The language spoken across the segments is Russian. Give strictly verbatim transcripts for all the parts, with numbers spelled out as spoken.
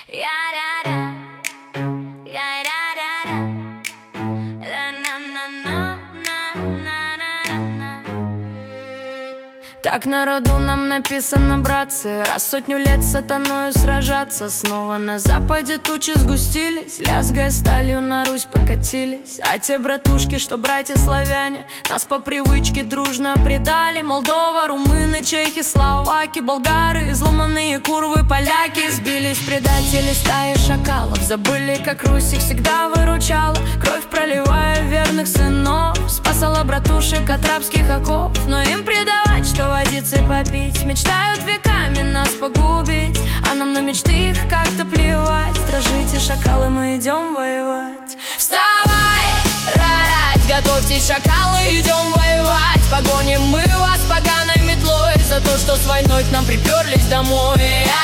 Так на роду нам написано, братцы, раз сотню лет с сатаною сражаться. Снова на западе тучи сгустились, лязгая сталью на Русь покатились. А те братушки, что братья-славяне, нас по привычке дружно предали. Молдова, румыны, чехи, словаки, болгары, изломанные курвы, поляки. Сбились предатели стаи шакалов, забыли, как Русь их всегда выручала, кровь проливая верных сынов, спасала братушек от рабских оков. Но им предавать, что водицы попить, мечтают веками нас погубить, а нам на мечты их как-то плевать. Дрожите, шакалы, мы идем воевать. Вставай, рать, готовьтесь, шакалы, идем воевать. Погоним мы вас поганой метлой за то, что с войной к нам приперлись домой.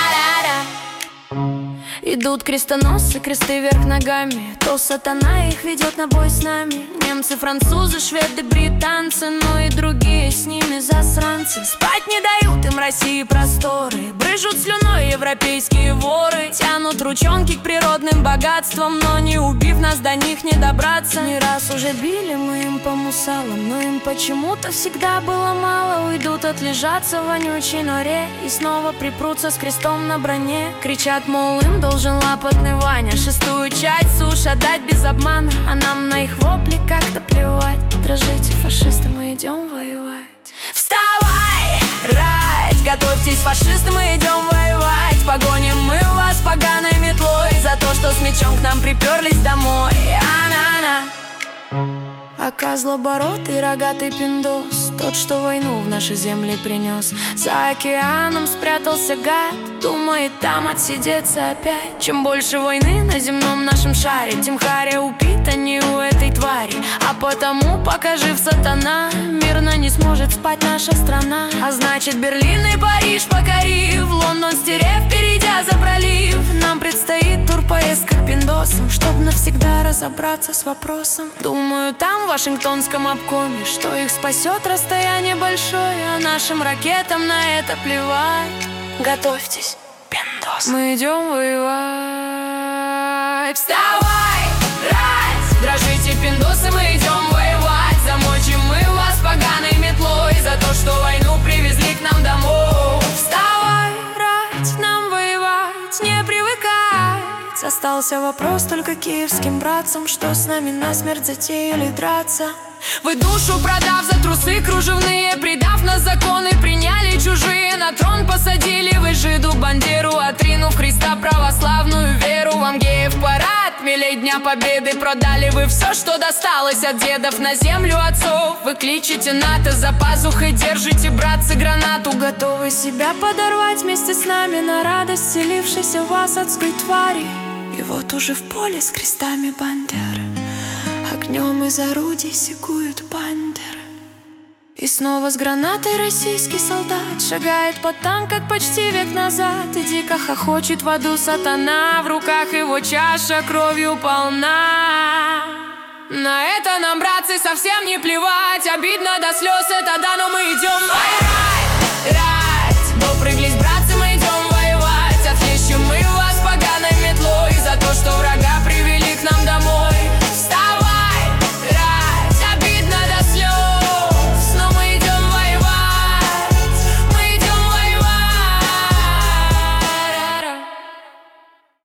Идут крестоносцы, кресты вверх ногами, то сатана их ведет на бой с нами. Немцы, французы, шведы, британцы, но и другие с ними засранцы. Спать не дают им России просторы, брызжут слюной европейские воры, тянут ручонки к природным богатствам, но не убив нас, до них не добраться. Не раз уже били мы им по мусалам, но им почему-то всегда было мало. Уйдут отлежаться в вонючей норе и снова припрутся с крестом на броне. Кричат, мол, им должен лапотный Ваня шестую часть суш отдать без обмана, а нам на их вопли как-то плевать. Дрожите, фашисты, мы идем воевать. Вставай, рать, готовьтесь, фашисты, мы идем воевать. Погоним мы вас поганой метлой за то, что с мечом к нам приперлись домой. А-на-на. Ака злобородый, рогатый пиндос, тот, что войну в наши земли принес. За океаном спрятался гад, думает там отсидеться опять. Чем больше войны на земном нашем шаре, тем харя упитанней у этой твари. А потому, пока жив сатана, мирно не сможет спать наша страна. А значит, Берлин и Париж покорив, Лондон стерев, перейдя за пролив, нам предстоит турпоездка к пиндосам, чтоб навсегда разобраться с вопросом. Думаю, там в Вашингтонском обкоме, что их спасет расстояние большое, а нашим ракетам на это плевать. Готовьтесь, пиндос, мы идем воевать. Вставай, рать, дрожите, пиндосы, мы идем воевать. Замочим мы вас поганой метлой за то, что войну привезли к нам домой. Вставай, рать, нам воевать, не привыкать. Остался вопрос только киевским братцам, что с нами насмерть затеяли драться. Вы душу продав за трусы кружевные, предав нас законы, приняли чужие, на трон посадили вы жиду бандеру, отринув Христа православную веру. Вам геев парад, милей Дня Победы, продали вы все, что досталось от дедов, на землю отцов. Вы кличете НАТО, за пазухой держите, братцы, гранату, готовы себя подорвать вместе с нами на радость селившейся в вас адской твари. И вот уже в поле с крестами бандеры, огнем из орудий секуют бандеры. И снова с гранатой российский солдат шагает по там, как почти век назад, и дико хохочет в аду сатана, в руках его чаша кровью полна. На это нам, братцы, совсем не плевать, обидно до слез это да, но мы идем воевать.